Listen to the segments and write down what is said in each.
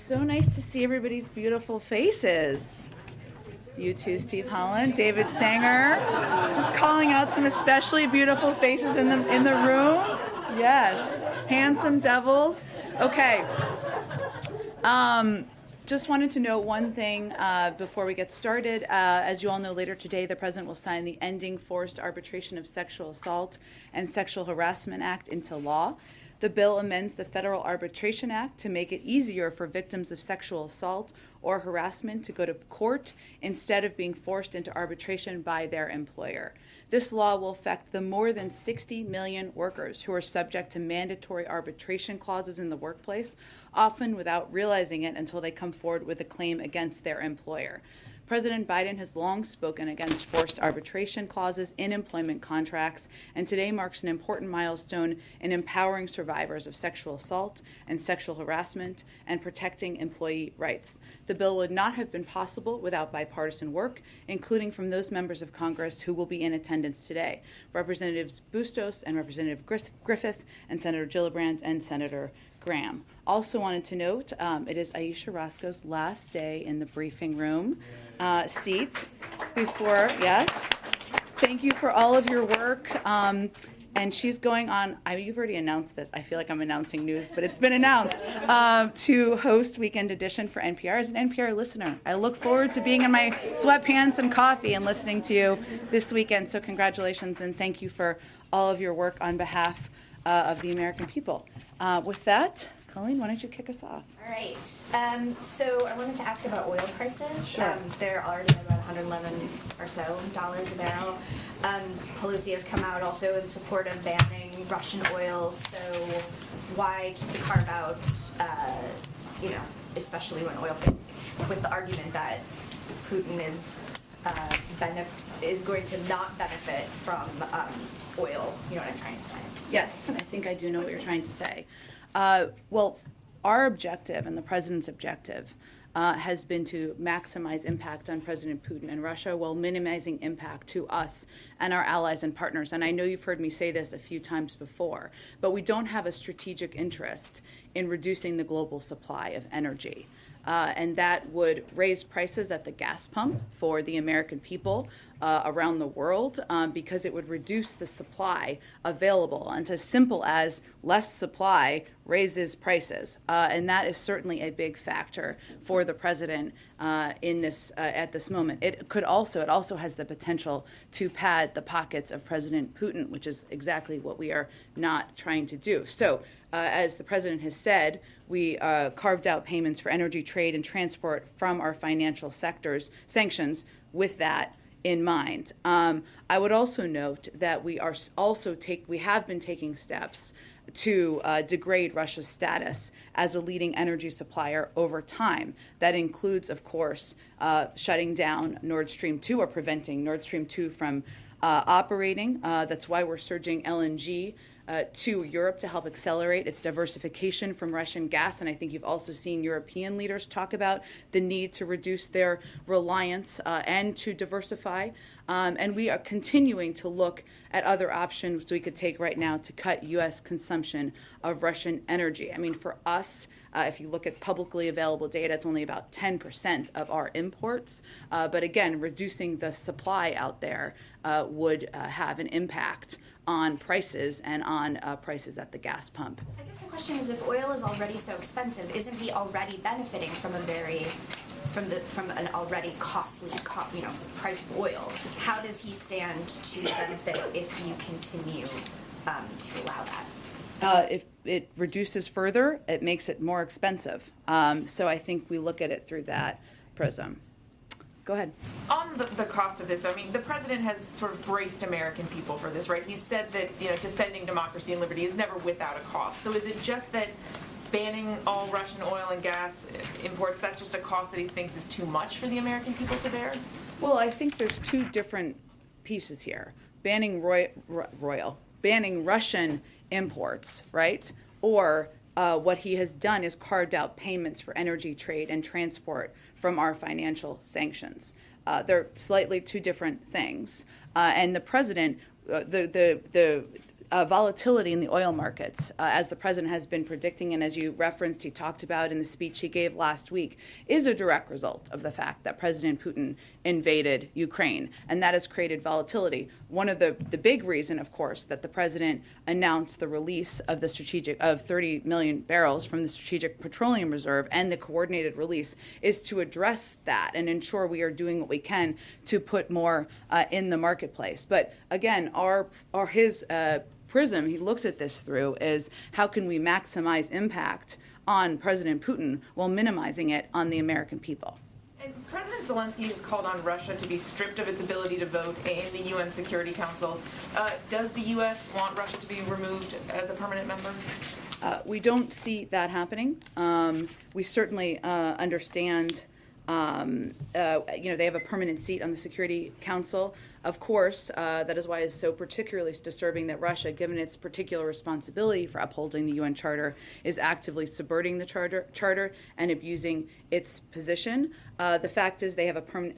So nice to see everybody's beautiful faces. You too, Steve Holland, David Sanger. Just calling out some especially beautiful faces in the room. Yes, handsome devils. Okay. Just wanted to note one thing before we get started. As you all know, later today, the President will sign the Ending Forced Arbitration of Sexual Assault and Sexual Harassment Act into law. The bill amends the Federal Arbitration Act to make it easier for victims of sexual assault or harassment to go to court instead of being forced into arbitration by their employer. This law will affect the more than 60 million workers who are subject to mandatory arbitration clauses in the workplace, often without realizing it until they come forward with a claim against their employer. President Biden has long spoken against forced arbitration clauses in employment contracts, and today marks an important milestone in empowering survivors of sexual assault and sexual harassment and protecting employee rights. The bill would not have been possible without bipartisan work, including from those members of Congress who will be in attendance today, Representatives Bustos and Representative Griffith and Senator Gillibrand and Senator Graham. Also wanted to note, it is Ayesha Roscoe's last day in the briefing room seat before, yes. Thank you for all of your work. And she's going on, you've already announced this. I feel like I'm announcing news, but it's been announced, to host Weekend Edition for NPR as an NPR listener. I look forward to being in my sweatpants and coffee and listening to you this weekend. So congratulations and thank you for all of your work on behalf of the American people. With that, Colleen, why don't you kick us off? All right. So I wanted to ask about oil prices. Sure. They're already at about $111 or so a barrel. Pelosi has come out also in support of banning Russian oil. So why keep the carve out, especially when oil, with the argument that Putin is going to not benefit from oil. You know what I'm trying to say? Yes, I think I do know what you're trying to say. Well, our objective and the president's objective has been to maximize impact on President Putin and Russia while minimizing impact to us and our allies and partners. And I know you've heard me say this a few times before, but we don't have a strategic interest in reducing the global supply of energy. And that would raise prices at the gas pump for the American people around the world because it would reduce the supply available. And it's as simple as less supply raises prices. And that is certainly a big factor for the president in this at this moment. It also has the potential to pad the pockets of President Putin, which is exactly what we are not trying to do. So as the president has said, we carved out payments for energy, trade, and transport from our financial sectors sanctions with that in mind. I would also note that we have been taking steps to degrade Russia's status as a leading energy supplier over time. That includes, of course, shutting down Nord Stream 2 or preventing Nord Stream 2 from operating. That's why we're surging LNG to Europe to help accelerate its diversification from Russian gas. And I think you've also seen European leaders talk about the need to reduce their reliance and to diversify. And we are continuing to look at other options we could take right now to cut U.S. consumption of Russian energy. I mean, for us, if you look at publicly available data, it's only about 10% of our imports. But again, reducing the supply out there would have an impact on prices and on prices at the gas pump. I guess the question is, if oil is already so expensive, isn't he already benefiting from an already costly, price of oil? How does he stand to benefit if you continue to allow that? If it reduces further, it makes it more expensive. So I think we look at it through that prism. Go ahead. On the cost of this, I mean, the president has sort of braced American people for this, right? He's said that defending democracy and liberty is never without a cost. So is it just that banning all Russian oil and gas imports, that's just a cost that he thinks is too much for the American people to bear? Well, I think there's two different pieces here. Banning banning Russian imports, right? Or what he has done is carved out payments for energy, trade, and transport from our financial sanctions. They're slightly two different things. And the president, the volatility in the oil markets, as the president has been predicting and as you referenced, he talked about in the speech he gave last week, is a direct result of the fact that President Putin invaded Ukraine, and that has created volatility. One of the big reason, of course, that the president announced the release of 30 million barrels from the Strategic Petroleum Reserve and the coordinated release is to address that and ensure we are doing what we can to put more in the marketplace. But again, his prism he looks at this through is how can we maximize impact on President Putin while minimizing it on the American people. And President Zelensky has called on Russia to be stripped of its ability to vote in the UN Security Council. Does the U.S. want Russia to be removed as a permanent member? We don't see that happening. We certainly understand they have a permanent seat on the Security Council. Of course, that is why it's so particularly disturbing that Russia, given its particular responsibility for upholding the UN Charter, is actively subverting the Charter and abusing its position. The fact is they have a permanent,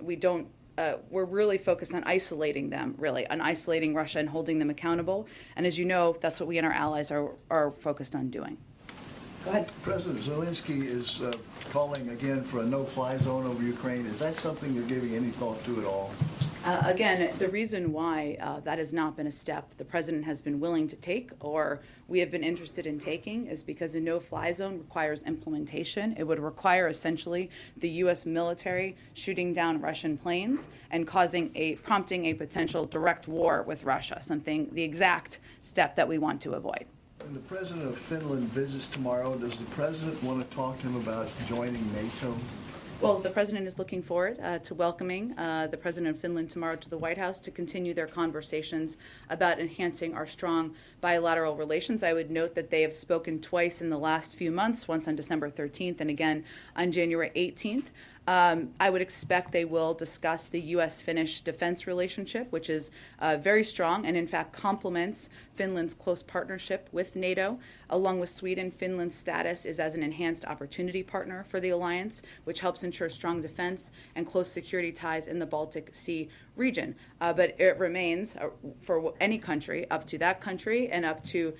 we're really focused on isolating them, on isolating Russia and holding them accountable. And as you know, that's what we and our allies are focused on doing. Go ahead. President Zelensky is calling again for a no-fly zone over Ukraine. Is that something you're giving any thought to at all? Again, the reason why that has not been a step the president has been willing to take or we have been interested in taking is because a no-fly zone requires implementation. It would require essentially the U.S. military shooting down Russian planes and prompting a potential direct war with Russia, the exact step that we want to avoid. When the president of Finland visits tomorrow, does the president want to talk to him about joining NATO? Well, the president is looking forward to welcoming the president of Finland tomorrow to the White House to continue their conversations about enhancing our strong bilateral relations. I would note that they have spoken twice in the last few months, once on December 13th and again on January 18th. I would expect they will discuss the U.S.-Finnish defense relationship, which is very strong and, in fact, complements Finland's close partnership with NATO. Along with Sweden, Finland's status is as an enhanced opportunity partner for the alliance, which helps ensure strong defense and close security ties in the Baltic Sea region. But it remains for any country, up to that country and up to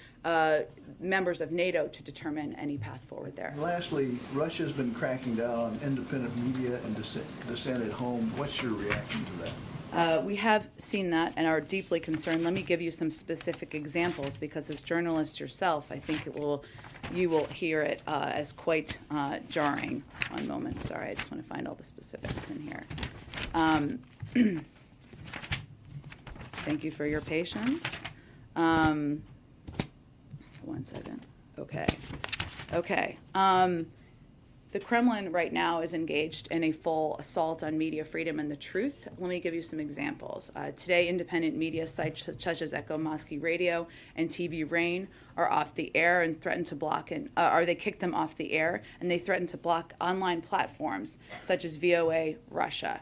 members of NATO to determine any path forward there. And lastly, Russia's been cracking down on independent media and dissent at home. What's your reaction to that? We have seen that and are deeply concerned. Let me give you some specific examples because as journalists yourself, I think you will hear it as quite jarring. One moment, sorry, I just want to find all the specifics in here. Thank you for your patience. One second. Okay. The Kremlin right now is engaged in a full assault on media freedom and the truth. Let me give you some examples. Today, independent media sites such as Echo Moscow Radio and TV Rain are off the air and threaten to block, they kicked them off the air, and they threaten to block online platforms such as VOA Russia.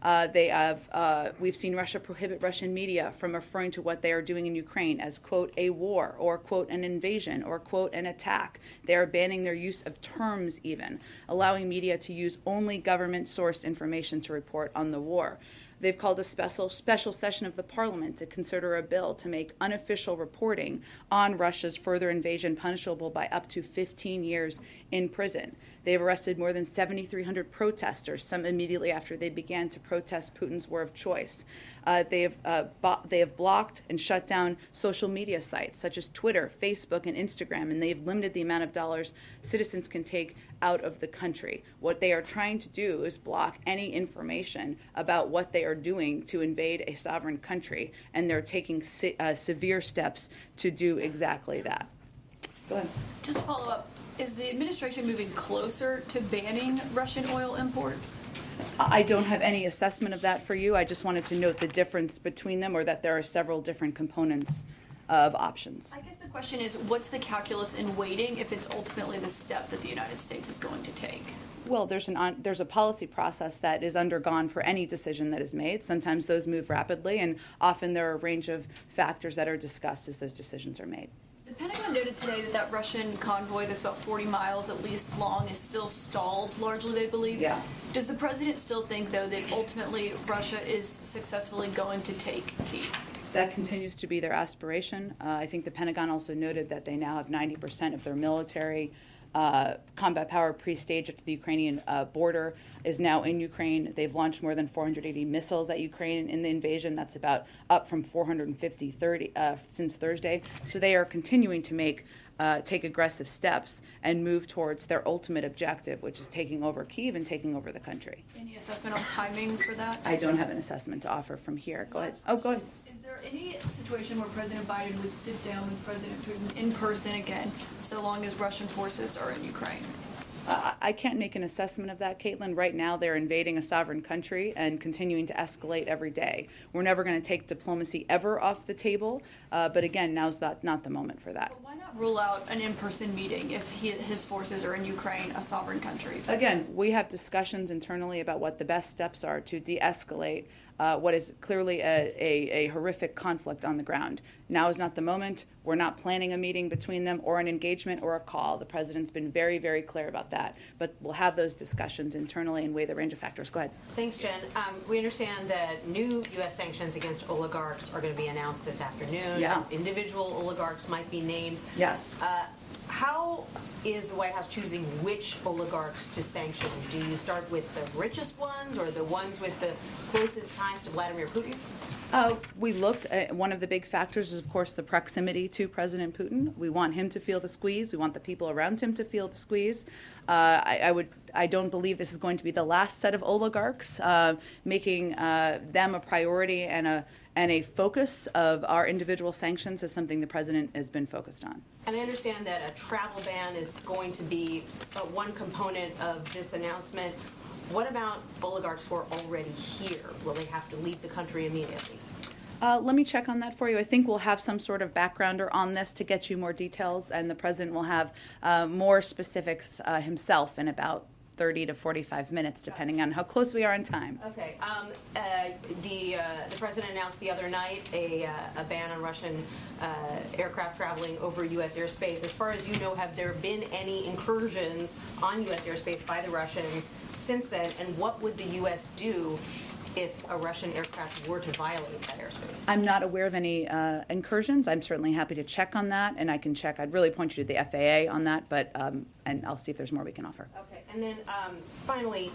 We've seen Russia prohibit Russian media from referring to what they are doing in Ukraine as, quote, a war, or, quote, an invasion, or, quote, an attack. They are banning their use of terms even, allowing media to use only government-sourced information to report on the war. They've called a special session of the parliament to consider a bill to make unofficial reporting on Russia's further invasion punishable by up to 15 years in prison. They've arrested more than 7,300 protesters, some immediately after they began to protest Putin's war of choice. They have blocked and shut down social media sites such as Twitter, Facebook, and Instagram, and they've limited the amount of dollars citizens can take out of the country. What they are trying to do is block any information about what they are doing to invade a sovereign country, and they're taking severe steps to do exactly that. Go ahead. Just to follow up, is the administration moving closer to banning Russian oil imports? I don't have any assessment of that for you. I just wanted to note the difference between them, or that there are several different components of options. I guess the question is, what's the calculus in waiting if it's ultimately the step that the United States is going to take? Well, there's a policy process that is undergone for any decision that is made. Sometimes those move rapidly, and often there are a range of factors that are discussed as those decisions are made. The Pentagon noted today that Russian convoy that's about 40 miles at least long is still stalled, largely, they believe. Yeah. Does the president still think, though, that ultimately Russia is successfully going to take Kyiv? That continues to be their aspiration. I think the Pentagon also noted that they now have 90% of their military combat power pre-staged at the Ukrainian border is now in Ukraine. They've launched more than 480 missiles at Ukraine in the invasion. That's about up from 450 since Thursday. So they are continuing to take aggressive steps and move towards their ultimate objective, which is taking over Kyiv and taking over the country. Any assessment on timing for that? I don't have an assessment to offer from here. Go ahead. Oh, go ahead. Is there any situation where President Biden would sit down with President Putin in person again, so long as Russian forces are in Ukraine? I can't make an assessment of that, Caitlin. Right now, they're invading a sovereign country and continuing to escalate every day. We're never going to take diplomacy ever off the table, but again, now's not the moment for that. But why not rule out an in-person meeting if his forces are in Ukraine, a sovereign country? Again, we have discussions internally about what the best steps are to de-escalate what is clearly a horrific conflict on the ground. Now is not the moment. We're not planning a meeting between them or an engagement or a call. The president's been very, very clear about that. But we'll have those discussions internally and weigh the range of factors. Go ahead. Thanks, Jen. We understand that new U.S. sanctions against oligarchs are going to be announced this afternoon. Yeah. Individual oligarchs might be named. Yes. How is the White House choosing which oligarchs to sanction? Do you start with the richest ones or the ones with the closest ties to Vladimir Putin? We look at one of the big factors is, of course, the proximity to President Putin. We want him to feel the squeeze. We want the people around him to feel the squeeze. I don't believe this is going to be the last set of oligarchs. Making them a priority and a focus of our individual sanctions is something the president has been focused on. And I understand that a travel ban is going to be one component of this announcement. What about oligarchs who are already here? Will they have to leave the country immediately? Let me check on that for you. I think we'll have some sort of backgrounder on this to get you more details, and the president will have more specifics himself in about 30 to 45 minutes, depending on how close we are in time. Okay. The president announced the other night a ban on Russian aircraft traveling over U.S. airspace. As far as you know, have there been any incursions on U.S. airspace by the Russians since then? And what would the U.S. do if a Russian aircraft were to violate that airspace? I'm not aware of any incursions. I'm certainly happy to check on that, and I can check. I'd really point you to the FAA on that, but and I'll see if there's more we can offer. Okay, and then finally,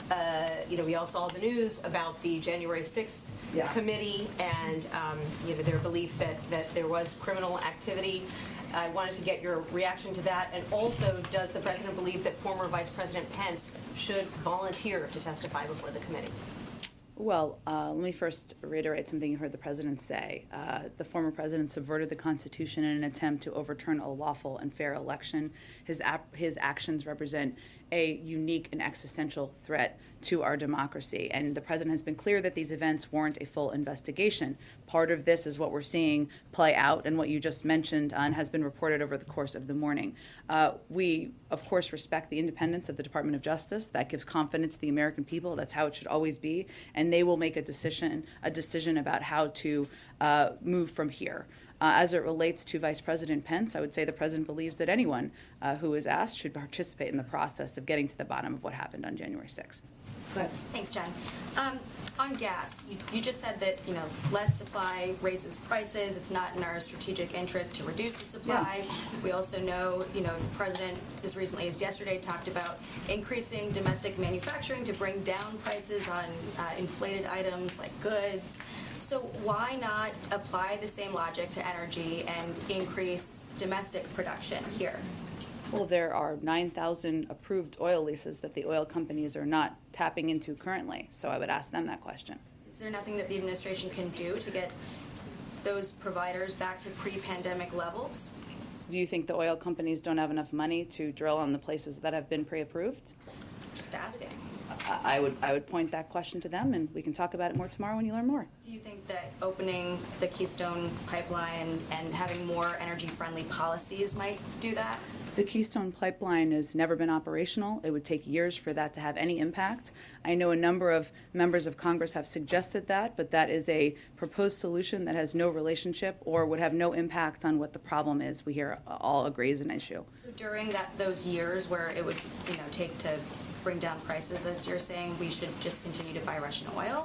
we all saw the news about the January 6th committee and their belief that there was criminal activity. I wanted to get your reaction to that, and also, does the president believe that former Vice President Pence should volunteer to testify before the committee? Well, let me first reiterate something you heard the president say. The former president subverted the Constitution in an attempt to overturn a lawful and fair election. His actions represent a unique and existential threat to our democracy. And the president has been clear that these events warrant a full investigation. Part of this is what we're seeing play out and what you just mentioned and has been reported over the course of the morning. We, of course, respect the independence of the Department of Justice. That gives confidence to the American people. That's how it should always be. And they will make a decision about how to move from here. As it relates to Vice President Pence, I would say the president believes that anyone who is asked should participate in the process of getting to the bottom of what happened on January 6th. Go ahead. Thanks, Jen. On gas, you just said that less supply raises prices. It's not in our strategic interest to reduce the supply. Yeah. We also know, the president as recently as yesterday talked about increasing domestic manufacturing to bring down prices on inflated items like goods. So why not apply the same logic to energy and increase domestic production here? Well, there are 9,000 approved oil leases that the oil companies are not tapping into currently, so I would ask them that question. Is there nothing that the administration can do to get those providers back to pre-pandemic levels? Do you think the oil companies don't have enough money to drill on the places that have been pre-approved? Just asking. I would point that question to them, and we can talk about it more tomorrow when you learn more. Do you think that opening the Keystone Pipeline and having more energy-friendly policies might do that? The Keystone Pipeline has never been operational. It would take years for that to have any impact. I know a number of members of Congress have suggested that, but that is a proposed solution that has no relationship or would have no impact on what the problem is. We here all agree is an issue. So during those years where it would take to bring down prices, as you're saying, we should just continue to buy Russian oil?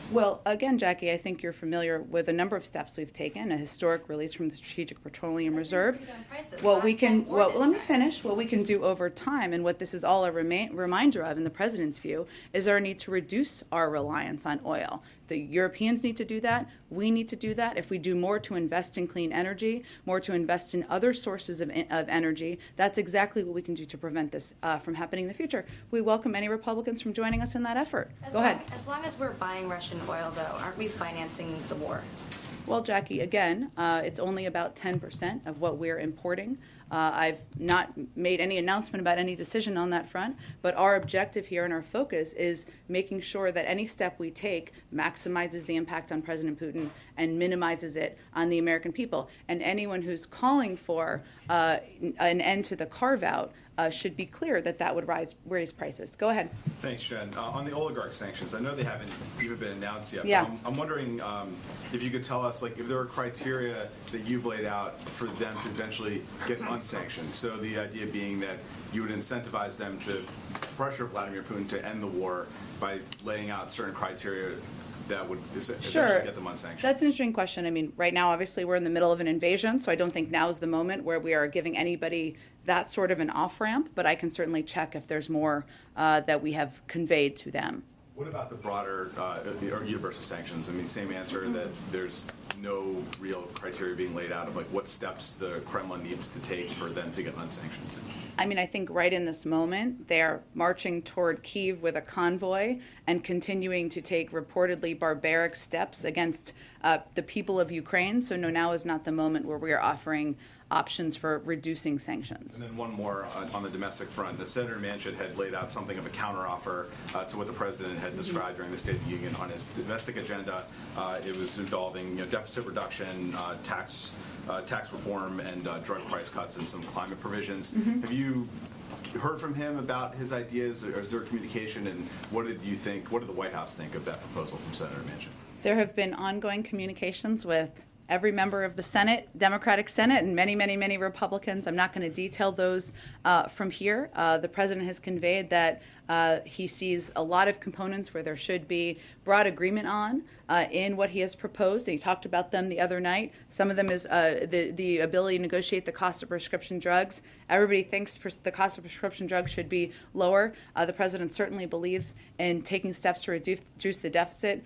Well, again, Jackie, I think you're familiar with a number of steps we've taken, a historic release from the Strategic Petroleum Reserve. What we can, well, let me finish. What we can do over time, and what this is all a reminder of in the President's view, is our need to reduce our reliance on oil. The Europeans need to do that. We need to do that. If we do more to invest in clean energy, more to invest in other sources of energy, that's exactly what we can do to prevent this from happening in the future. We welcome any Republicans from joining us in that effort. Go ahead. As long as we're buying Russian oil, though, aren't we financing the war? Well, Jackie, again, it's only about 10% of what we're importing. I've not made any announcement about any decision on that front, but our objective here and our focus is making sure that any step we take maximizes the impact on President Putin and minimizes it on the American people. And anyone who's calling for an end to the carve-out should be clear that that would raise prices. Go ahead. Thanks, Jen. On the oligarch sanctions, I know they haven't even been announced yet. Yeah. But I'm wondering if you could tell us, like, if there are criteria that you've laid out for them to eventually get unsanctioned. So the idea being that you would incentivize them to pressure Vladimir Putin to end the war by laying out certain criteria that would essentially get them unsanctioned. That's an interesting question. I mean, right now, obviously, we're in the middle of an invasion, so I don't think now is the moment where we are giving anybody that sort of an off-ramp, but I can certainly check if there's more that we have conveyed to them. What about the broader universe of sanctions? I mean, same answer, that there's no real criteria being laid out of like what steps the Kremlin needs to take for them to get unsanctioned. I mean, I think right in this moment, they're marching toward Kyiv with a convoy and continuing to take reportedly barbaric steps against the people of Ukraine. So no, now is not the moment where we are offering options for reducing sanctions. And then one more on the domestic front. Senator Manchin had laid out something of a counteroffer to what the president had described during the State of the Union on his domestic agenda. It was involving deficit reduction, tax reform, and drug price cuts and some climate provisions. Have you heard from him about his ideas, or is there communication, and what did the White House think of that proposal from Senator Manchin? There have been ongoing communications with every member of the Senate, Democratic Senate, and many, many, many Republicans. I'm not going to detail those from here. The president has conveyed that he sees a lot of components where there should be broad agreement on in what he has proposed. And he talked about them the other night. Some of them is the ability to negotiate the cost of prescription drugs. Everybody thinks the cost of prescription drugs should be lower. The president certainly believes in taking steps to reduce the deficit.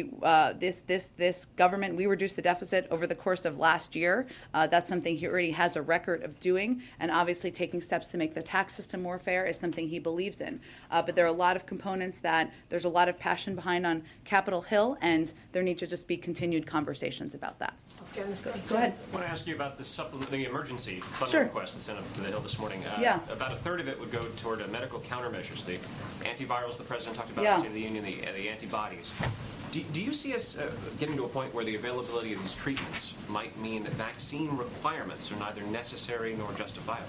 This government, we reduced the deficit over the course of last year. That's something he already has a record of doing, and obviously taking steps to make the tax system more fair is something he believes in. But there are a lot of components that there's a lot of passion behind on Capitol Hill, and there need to just be continued conversations about that. Go ahead. I want to ask you about the emergency funding request that sent up to the Hill this morning. About a third of it would go toward medical countermeasures, the antivirals the president talked about, the State of the Union, the antibodies. Do you see us getting to a point where the availability of these treatments might mean that vaccine requirements are neither necessary nor justifiable?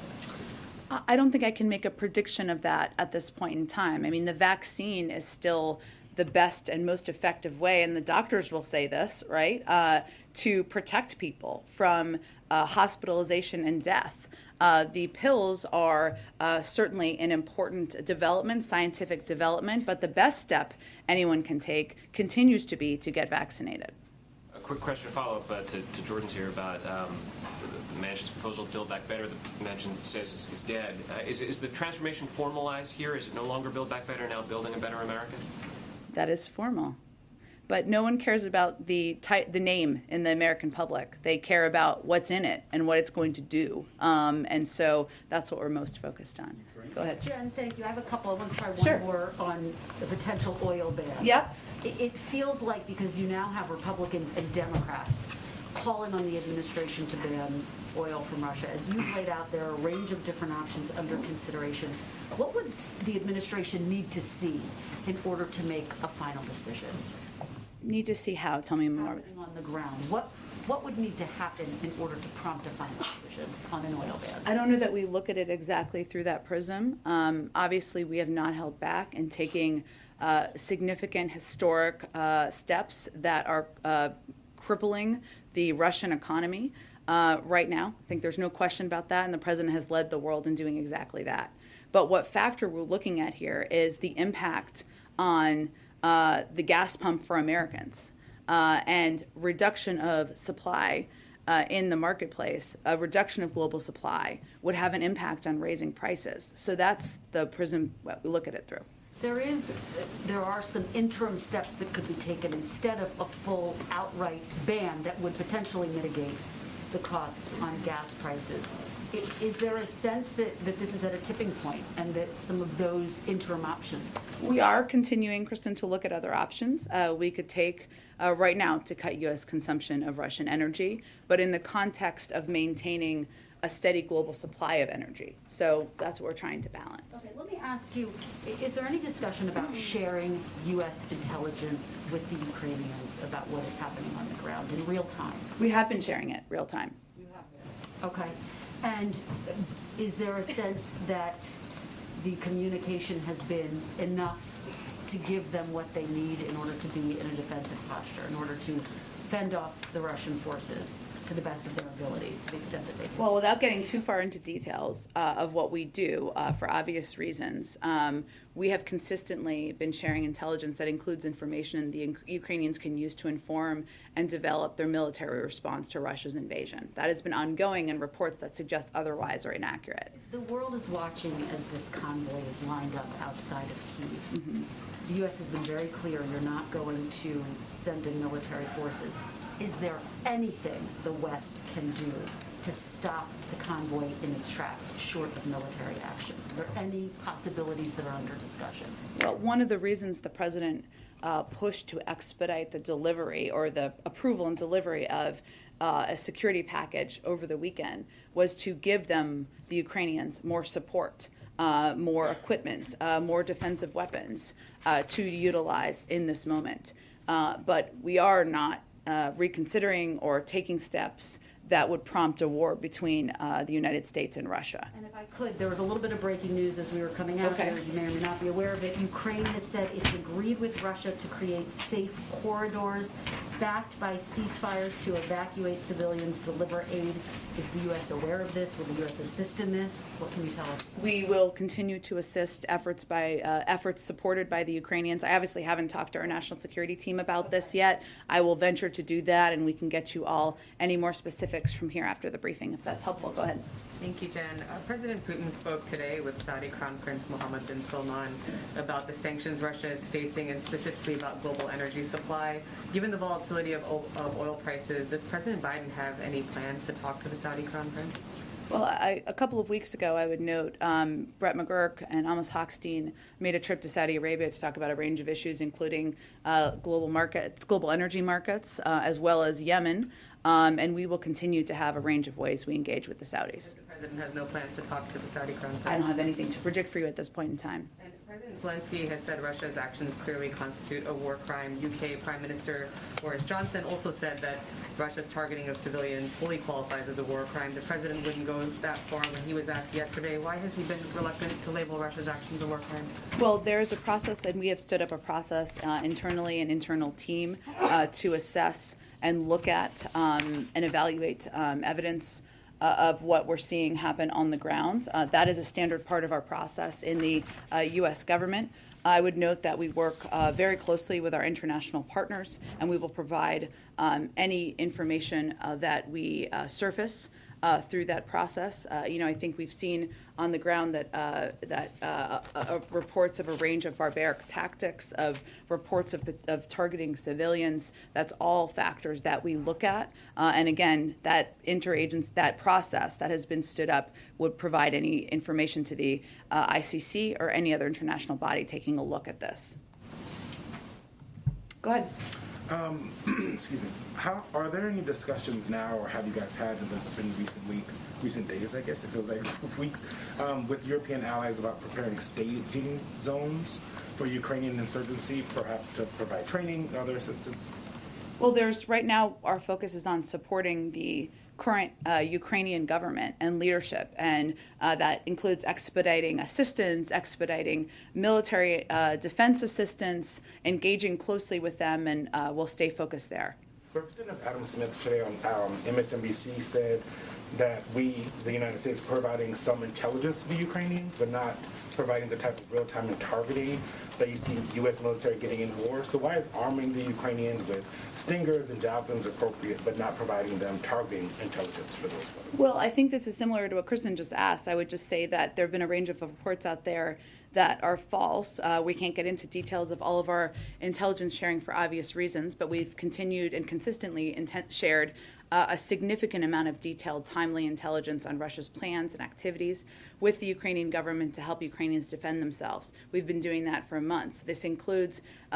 I don't think I can make a prediction of that at this point in time. I mean, the vaccine is still the best and most effective way, and the doctors will say this, right, to protect people from hospitalization and death. The pills are certainly an important development, scientific development, but the best step anyone can take continues to be to get vaccinated. A quick question follow-up to Jordan's here about Manchin's proposal to Build Back Better. The Manchin says is dead. Is the transformation formalized here? Is it no longer Build Back Better, now Building a Better America? That is formal. But no one cares about the name in the American public. They care about what's in it and what it's going to do. And so that's what we're most focused on. Go ahead. Jen, thank you. I have a couple. I want to try Sure. one more on the potential oil ban. Yep. It feels like, because you now have Republicans and Democrats calling on the administration to ban oil from Russia, as you've laid out, there are a range of different options under consideration. What would the administration need to see in order to make a final decision? Need to see how. Tell me more. Happening on the ground. What would need to happen in order to prompt a final decision on an oil ban? I don't know that we look at it exactly through that prism. Obviously, we have not held back in taking significant historic steps that are crippling the Russian economy right now. I think there's no question about that, and the president has led the world in doing exactly that. But what factor we're looking at here is the impact on the gas pump for Americans. And reduction of supply in the marketplace, a reduction of global supply would have an impact on raising prices. So that's the prism we look at it through. There are some interim steps that could be taken instead of a full outright ban that would potentially mitigate the costs on gas prices. Is there a sense that this is at a tipping point and that some of those interim options? We are continuing, Kristen, to look at other options. We could take right now to cut U.S. consumption of Russian energy, but in the context of maintaining a steady global supply of energy. So that's what we're trying to balance. Okay, let me ask you, is there any discussion about sharing U.S. intelligence with the Ukrainians about what is happening on the ground in real time? We have been sharing it real time. You have been. Okay. And is there a sense that the communication has been enough to give them what they need in order to be in a defensive posture, in order to fend off the Russian forces to the best of their abilities, to the extent that they can? Well, without getting too far into details of what we do, for obvious reasons, we have consistently been sharing intelligence that includes information the Ukrainians can use to inform and develop their military response to Russia's invasion. That has been ongoing, and reports that suggest otherwise are inaccurate. The world is watching as this convoy is lined up outside of Kyiv. Mm-hmm. The U.S. has been very clear you're not going to send in military forces. Is there anything the West can do to stop the convoy in its tracks, short of military action? Are there any possibilities that are under discussion? Well, one of the reasons the president pushed to expedite the delivery or the approval and delivery of a security package over the weekend was to give them, the Ukrainians, more support, more equipment, more defensive weapons to utilize in this moment. But we are not reconsidering or taking steps that would prompt a war between the United States and Russia. And if I could, there was a little bit of breaking news as we were coming out here. You may or may not be aware of it. Ukraine has said it's agreed with Russia to create safe corridors backed by ceasefires to evacuate civilians, deliver aid. Is the U.S. aware of this? Will the U.S. assist in this? What can you tell us? We will continue to assist efforts supported by the Ukrainians. I obviously haven't talked to our national security team about this yet. I will venture to do that, and we can get you all any more specifics from here after the briefing, if that's helpful. Go ahead. Thank you, Jen. President Putin spoke today with Saudi Crown Prince Mohammed bin Salman about the sanctions Russia is facing and specifically about global energy supply. Given the volatility of oil prices, does President Biden have any plans to talk to the Saudi Crown Prince? Well, a couple of weeks ago, I would note, Brett McGurk and Amos Hochstein made a trip to Saudi Arabia to talk about a range of issues, including global energy markets, as well as Yemen. And we will continue to have a range of ways we engage with the Saudis. The President has no plans to talk to the Saudi Crown Prince? I don't have anything to predict for you at this point in time. And President Zelensky has said Russia's actions clearly constitute a war crime. UK Prime Minister Boris Johnson also said that Russia's targeting of civilians fully qualifies as a war crime. The President wouldn't go that far when he was asked yesterday. Why has he been reluctant to label Russia's actions a war crime? Well, there is a process, and we have stood up a process internally, an internal team to assess and look at and evaluate evidence of what we're seeing happen on the ground. That is a standard part of our process in the U.S. government. I would note that we work very closely with our international partners, and we will provide any information that we surface through that process. I think we've seen on the ground that reports of a range of barbaric tactics, of reports of targeting civilians. That's all factors that we look at. And again, that that process that has been stood up would provide any information to the ICC or any other international body taking a look at this. Go ahead. Excuse me. Are there any discussions now, or have you guys had in recent days, I guess it feels like weeks, with European allies about preparing staging zones for Ukrainian insurgency, perhaps to provide training, other assistance? Well, right now our focus is on supporting the current Ukrainian government and leadership, and that includes expediting assistance, expediting military defense assistance, engaging closely with them, and we'll stay focused there. Representative Adam Smith today on MSNBC said that we, the United States, providing some intelligence to the Ukrainians, but not providing the type of real-time and targeting that you see U.S. military getting in war. So why is arming the Ukrainians with Stingers and Javelins appropriate, but not providing them targeting intelligence for those weapons? Well, I think this is similar to what Kristen just asked. I would just say that there have been a range of reports out there that are false. We can't get into details of all of our intelligence sharing for obvious reasons, but we've continued and consistently shared a significant amount of detailed, timely intelligence on Russia's plans and activities with the Ukrainian government to help Ukrainians defend themselves. We've been doing that for months. This includes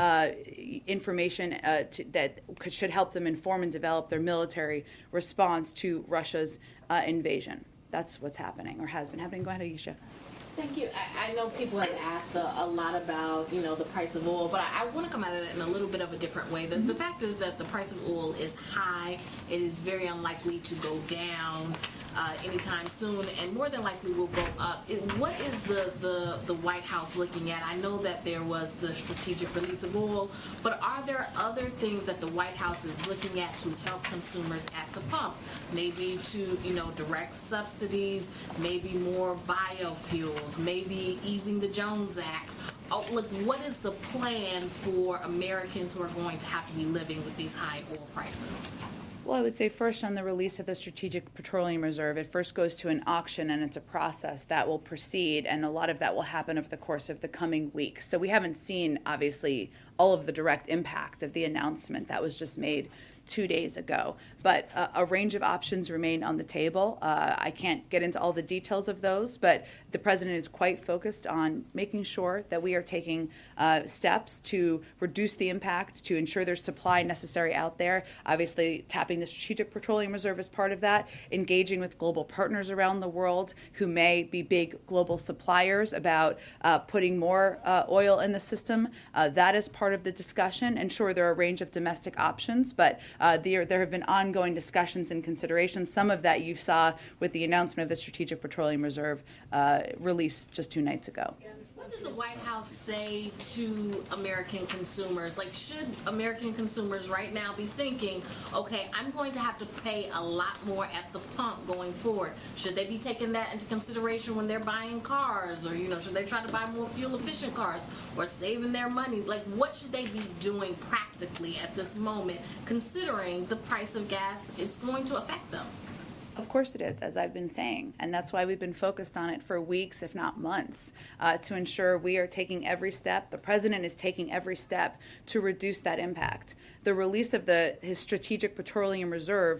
information that should help them inform and develop their military response to Russia's invasion. That's what's happening or has been happening. Go ahead, Aisha. Thank you. I know people have asked a lot about, the price of oil, but I want to come at it in a little bit of a different way. The fact is that the price of oil is high. It is very unlikely to go down anytime soon, and more than likely will go up. What is the White House looking at? I know that there was the strategic release of oil, but are there other things that the White House is looking at to help consumers at the pump? Maybe to, direct subsidies, maybe more biofuels, maybe easing the Jones Act. Oh, look, what is the plan for Americans who are going to have to be living with these high oil prices? Well, I would say first on the release of the Strategic Petroleum Reserve, it first goes to an auction and it's a process that will proceed, and a lot of that will happen over the course of the coming weeks. So we haven't seen, obviously, all of the direct impact of the announcement that was just made 2 days ago. But a range of options remain on the table. I can't get into all the details of those, but the president is quite focused on making sure that we are taking steps to reduce the impact, to ensure there's supply necessary out there. Obviously, tapping the Strategic Petroleum Reserve is part of that, engaging with global partners around the world who may be big global suppliers about putting more oil in the system. That is part of the discussion. And sure, there are a range of domestic options, but there have been ongoing discussions and considerations. Some of that you saw with the announcement of the Strategic Petroleum Reserve released just 2 nights ago. What does the White House say to American consumers? Like, should American consumers right now be thinking, okay, I'm going to have to pay a lot more at the pump going forward? Should they be taking that into consideration when they're buying cars? Or, should they try to buy more fuel-efficient cars or saving their money? Like, what should they be doing practically at this moment, considering the price of gas is going to affect them? Of course it is, as I've been saying, and that's why we've been focused on it for weeks, if not months, to ensure we are taking every step. The president is taking every step to reduce that impact. The release of his Strategic Petroleum Reserve,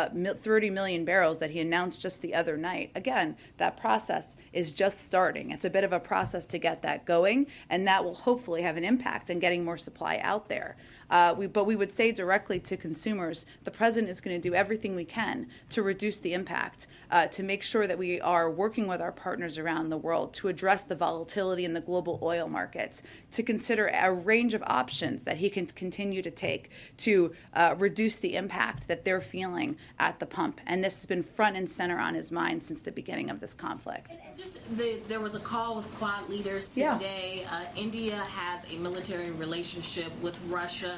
30 million barrels that he announced just the other night. Again, that process is just starting. It's a bit of a process to get that going, and that will hopefully have an impact in getting more supply out there. But we would say directly to consumers, the president is going to do everything we can to reduce the impact, to make sure that we are working with our partners around the world to address the volatility in the global oil markets, to consider a range of options that he can continue to take to reduce the impact that they're feeling at the pump. And this has been front and center on his mind since the beginning of this conflict. There was a call with Quad leaders today. Yeah. India has a military relationship with Russia.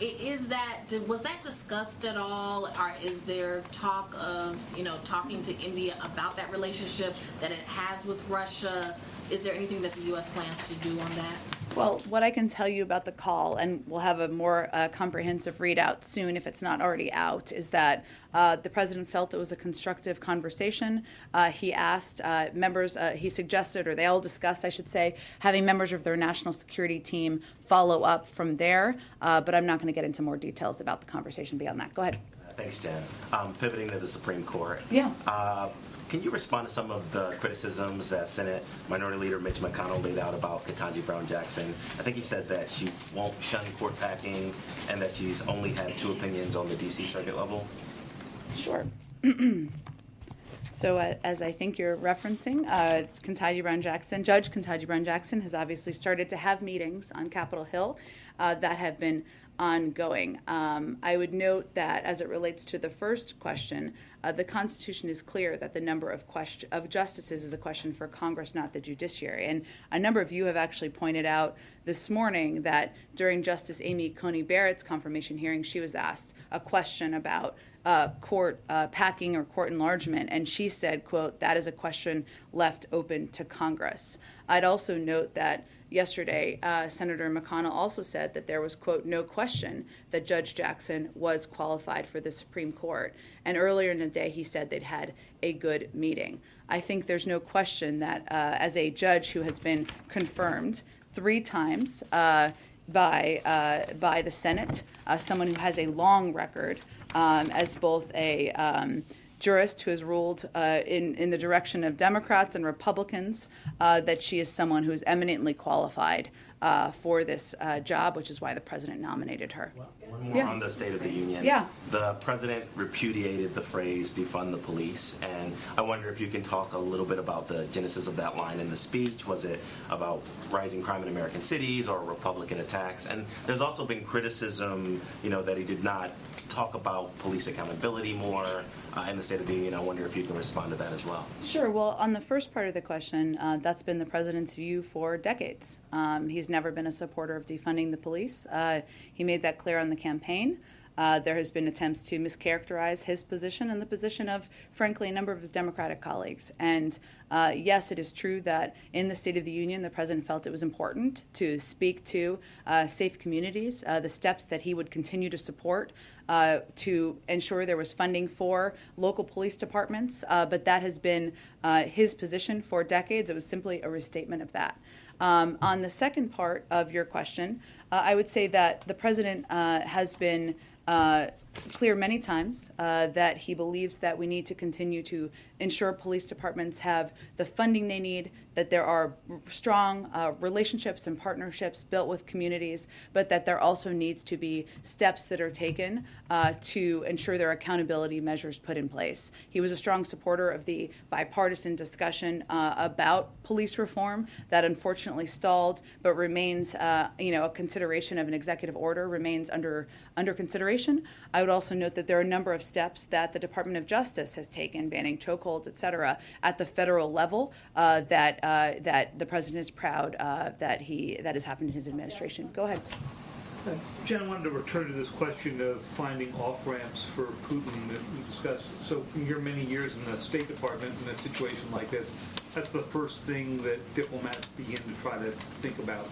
Was that discussed at all, or is there talk of talking to India about that relationship that it has with Russia? Is there anything that the U.S. plans to do on that? Well, what I can tell you about the call, and we'll have a more comprehensive readout soon if it's not already out, is that the president felt it was a constructive conversation. He asked members, he suggested, or they all discussed, I should say, having members of their national security team follow up from there. But I'm not going to get into more details about the conversation beyond that. Go ahead. Thanks, Jen. Pivoting to the Supreme Court. Yeah. Can you respond to some of the criticisms that Senate Minority Leader Mitch McConnell laid out about Ketanji Brown Jackson? I think he said that she won't shun court packing and that she's only had 2 opinions on the D.C. Circuit level. Sure. So as I think you're referencing, Ketanji Brown Jackson, Judge Ketanji Brown Jackson has obviously started to have meetings on Capitol Hill that have been ongoing. I would note that as it relates to the first question, the Constitution is clear that the number of justices is a question for Congress, not the judiciary. And a number of you have actually pointed out this morning that during Justice Amy Coney Barrett's confirmation hearing, she was asked a question about court packing or court enlargement, and she said, quote, "That is a question left open to Congress." I'd also note that yesterday, Senator McConnell also said that there was, quote, "no question that Judge Jackson was qualified for the Supreme Court." And earlier in the day, he said they'd had a good meeting. I think there's no question that as a judge who has been confirmed 3 times by the Senate, someone who has a long record as both a jurist who has ruled in the direction of Democrats and Republicans, that she is someone who is eminently qualified for this job, which is why the president nominated her. One more on the State of the Union. Yeah. The president repudiated the phrase defund the police, and I wonder if you can talk a little bit about the genesis of that line in the speech. Was it about rising crime in American cities or Republican attacks? And there's also been criticism, that he did not talk about police accountability more in the State of the Union. I wonder if you can respond to that as well. Sure. Well, on the first part of the question, that's been the president's view for decades. He's never been a supporter of defunding the police. He made that clear on the campaign. There has been attempts to mischaracterize his position and the position of, frankly, a number of his Democratic colleagues. And yes, it is true that in the State of the Union, the president felt it was important to speak to safe communities, the steps that he would continue to support to ensure there was funding for local police departments. But that has been his position for decades. It was simply a restatement of that. On the second part of your question, I would say that the president has been clear many times that he believes that we need to continue to ensure police departments have the funding they need, that there are strong relationships and partnerships built with communities, but that there also needs to be steps that are taken to ensure there are accountability measures put in place. He was a strong supporter of the bipartisan discussion about police reform that unfortunately stalled, but remains, a consideration of an executive order remains under consideration. I would also note that there are a number of steps that the Department of Justice has taken, banning chokeholds, et cetera, at the federal level that the president is proud that has happened in his administration. Go ahead. Jen, I wanted to return to this question of finding off-ramps for Putin that we discussed. So from your many years in the State Department in a situation like this, that's the first thing that diplomats begin to try to think about.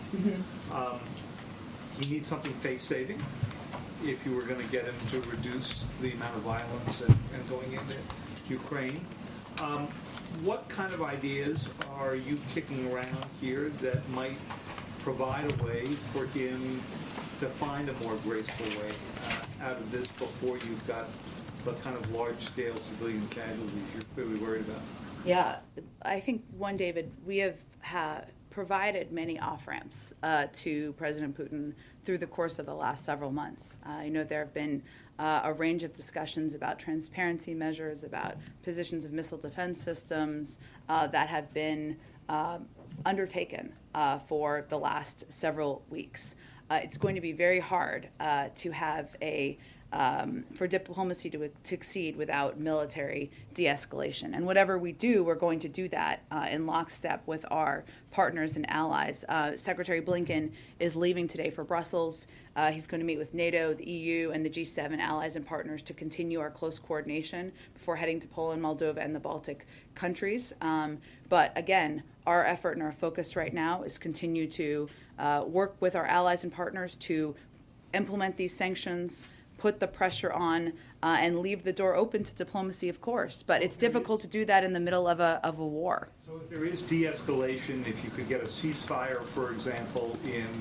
You need something face-saving if you were going to get him to reduce the amount of violence and going into Ukraine. What kind of ideas are you kicking around here that might provide a way for him to find a more graceful way out of this before you've got the kind of large-scale civilian casualties you're clearly worried about? Yeah, I think, David, we have provided many off-ramps to President Putin through the course of the last several months. There have been a range of discussions about transparency measures, about positions of missile defense systems that have been undertaken for the last several weeks. It's going to be very hard to have for diplomacy to succeed without military de-escalation. And whatever we do, we're going to do that in lockstep with our partners and allies. Secretary Blinken is leaving today for Brussels. He's going to meet with NATO, the EU, and the G7 allies and partners to continue our close coordination before heading to Poland, Moldova, and the Baltic countries. But again, our effort and our focus right now is continue to work with our allies and partners to implement these sanctions, put the pressure on, and leave the door open to diplomacy, of course. But it's difficult to do that in the middle of a war. So if there is de-escalation, if you could get a ceasefire, for example,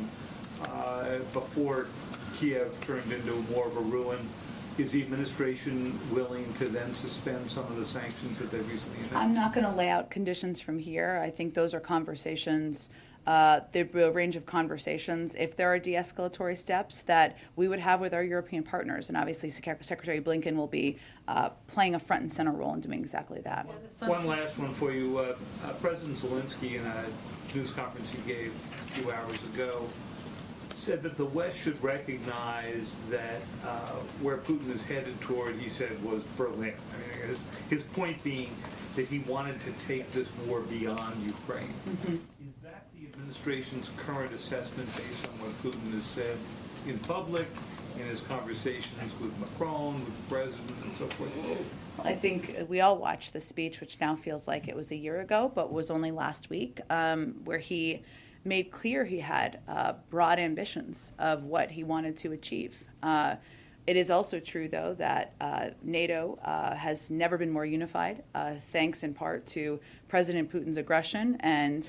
before Kiev turned into more of a ruin, is the administration willing to then suspend some of the sanctions that they've recently announced? I'm not going to lay out conditions from here. I think those are conversations. The range of conversations, if there are de-escalatory steps that we would have with our European partners. And obviously Secretary Blinken will be playing a front and center role in doing exactly that. One last one for you. President Zelensky, in a news conference he gave a few hours ago, said that the West should recognize that where Putin is headed toward, he said, was Berlin. I mean, his point being that he wanted to take this war beyond Ukraine. Mm-hmm. Is that the administration's current assessment based on what Putin has said in public, in his conversations with Macron, with the president, and so forth? I think we all watched the speech, which now feels like it was a year ago, but was only last week, where he made clear he had broad ambitions of what he wanted to achieve. It is also true, though, that NATO has never been more unified, thanks in part to President Putin's aggression. And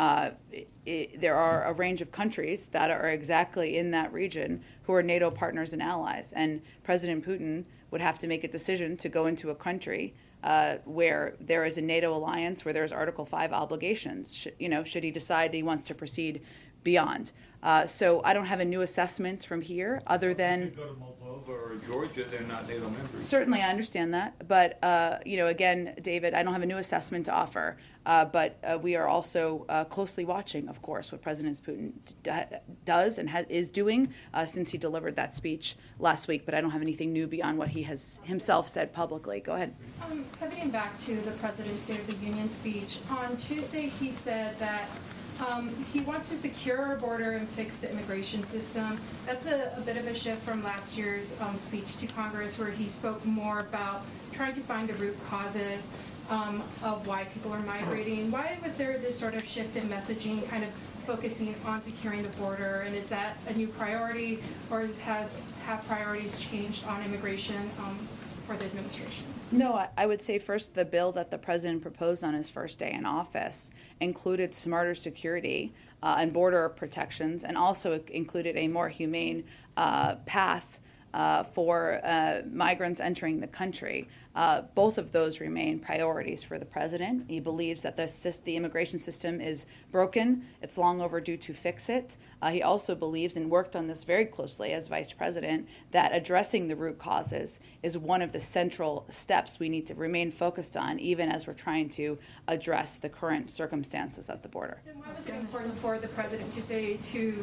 there are a range of countries that are exactly in that region who are NATO partners and allies. And President Putin would have to make a decision to go into a country where there is a NATO alliance, where there's Article 5 obligations, should he decide he wants to proceed beyond. So I don't have a new assessment from here other than... If you go to Moldova or Georgia, they're not NATO members. Certainly, I understand that. But, again, David, I don't have a new assessment to offer. But we are also closely watching, of course, what President Putin does and is doing since he delivered that speech last week. But I don't have anything new beyond what he has himself said publicly. Go ahead. Pivoting back to the President's State of the Union speech, on Tuesday he said that he wants to secure our border and fix the immigration system. That's a bit of a shift from last year's speech to Congress, where he spoke more about trying to find the root causes of why people are migrating. Why was there this sort of shift in messaging, kind of focusing on securing the border? And is that a new priority, or have priorities changed on immigration for the administration? No, I would say first the bill that the president proposed on his first day in office included smarter security and border protections, and also included a more humane path for migrants entering the country. Both of those remain priorities for the president. He believes that the immigration system is broken. It's long overdue to fix it. He also believes, and worked on this very closely as vice president, that addressing the root causes is one of the central steps we need to remain focused on, even as we're trying to address the current circumstances at the border. Then why was it important for the president to say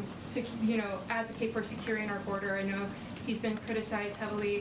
advocate for securing our border? I know he's been criticized heavily,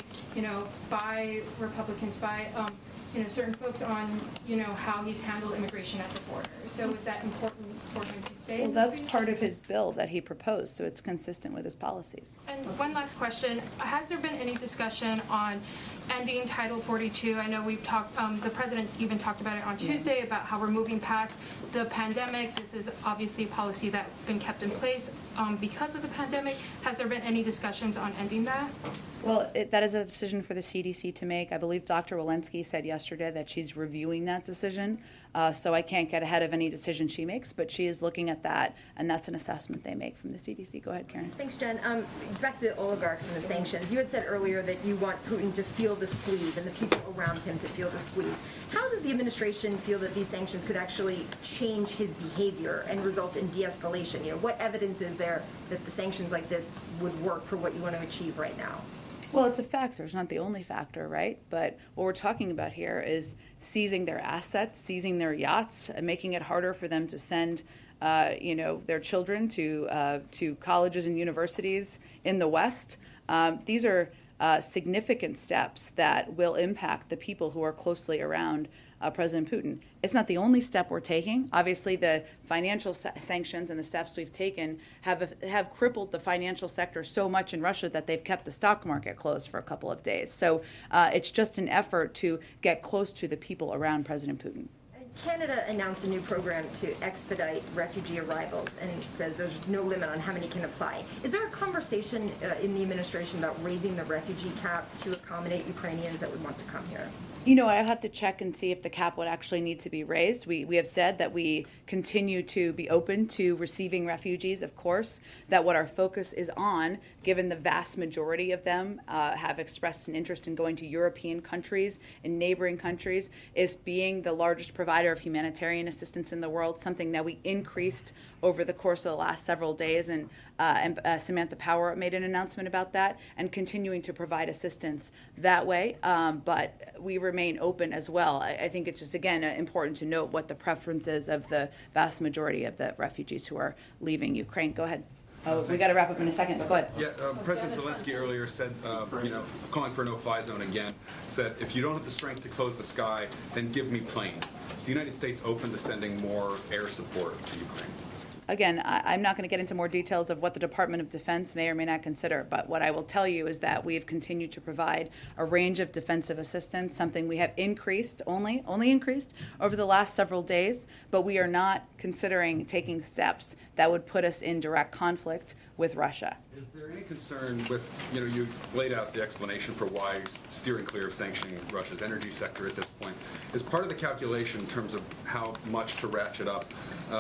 by Republicans, by certain folks on, how he's handled immigration at the border. So is that important for him to say? Well, that's part of his bill that he proposed, so it's consistent with his policies. And one last question: has there been any discussion on ending Title 42? I know we've talked. The president even talked about it on Tuesday about how we're moving past the pandemic. This is obviously a policy that's been kept in place because of the pandemic. Has there been any discussions on ending that? Well, that is a decision for the CDC to make. I believe Dr. Walensky said yesterday that she's reviewing that decision, so I can't get ahead of any decision she makes, but she is looking at that, and that's an assessment they make from the CDC. Go ahead, Karen. Thanks, Jen. Back to the oligarchs and the sanctions. You had said earlier that you want Putin to feel the squeeze and the people around him to feel the squeeze. How does the administration feel that these sanctions could actually change his behavior and result in de-escalation? What evidence is there that the sanctions like this would work for what you want to achieve right now? Well, it's a factor. It's not the only factor, right? But what we're talking about here is seizing their assets, seizing their yachts, and making it harder for them to send, their children to colleges and universities in the West. These are significant steps that will impact the people who are closely around President Putin. It's not the only step we're taking. Obviously, the financial sanctions and the steps we've taken have crippled the financial sector so much in Russia that they've kept the stock market closed for a couple of days. So it's just an effort to get close to the people around President Putin. Canada announced a new program to expedite refugee arrivals and says there's no limit on how many can apply. Is there a conversation in the administration about raising the refugee cap to accommodate Ukrainians that would want to come here? I have to check and see if the cap would actually need to be raised. We have said that we continue to be open to receiving refugees, of course, that what our focus is on, given the vast majority of them have expressed an interest in going to European countries and neighboring countries, is being the largest provider of humanitarian assistance in the world, something that we increased over the course of the last several days, and Samantha Power made an announcement about that, and continuing to provide assistance that way. But we remain open as well. I think it's just, again, important to note what the preference is of the vast majority of the refugees who are leaving Ukraine. Go ahead. Oh, we got to wrap up in a second, but go ahead. Yeah, President Zelensky earlier said, calling for a no-fly zone again, said, if you don't have the strength to close the sky, then give me planes. Is the United States open to sending more air support to Ukraine? Again, I'm not going to get into more details of what the Department of Defense may or may not consider, but what I will tell you is that we have continued to provide a range of defensive assistance, something we have increased, only increased over the last several days, but we are not considering taking steps that would put us in direct conflict with Russia. Is there any concern with, you laid out the explanation for why steering clear of sanctioning Russia's energy sector at this point. Is part of the calculation in terms of how much to ratchet up,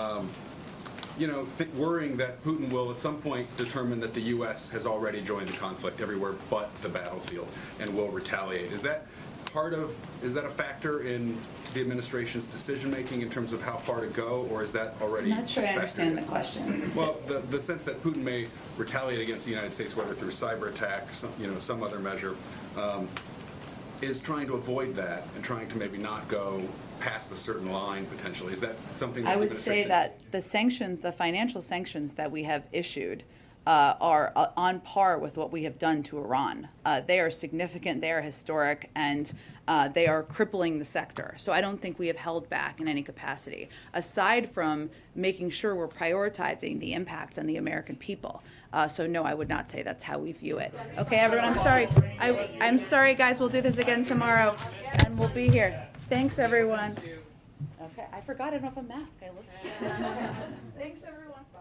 worrying that Putin will at some point determine that the U.S. has already joined the conflict everywhere but the battlefield and will retaliate. Is that a factor in the administration's decision-making in terms of how far to go, or is that already I'm not sure I understand the question. Well, the sense that Putin may retaliate against the United States, whether through cyber attack, some other measure, is trying to avoid that and trying to maybe not go past a certain line potentially. Is that something that I the would say administration... that the sanctions, the financial sanctions that we have issued are on par with what we have done to Iran. They are significant, they are historic, and they are crippling the sector. So I don't think we have held back in any capacity, aside from making sure we're prioritizing the impact on the American people. So no, I would not say that's how we view it. Okay, everyone, I'm sorry. I'm sorry, guys. We'll do this again tomorrow, and we'll be here. Thanks, everyone. Okay, I forgot I don't have a mask. I looked. Thanks, everyone. Bye.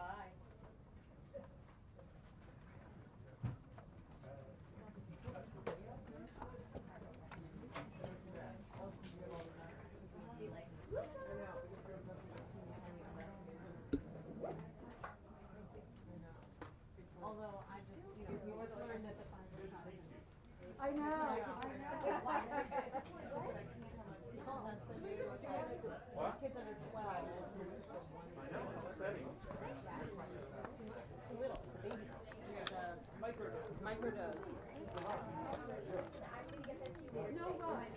I know. Kids under 12. Too little, baby. Microdose. No,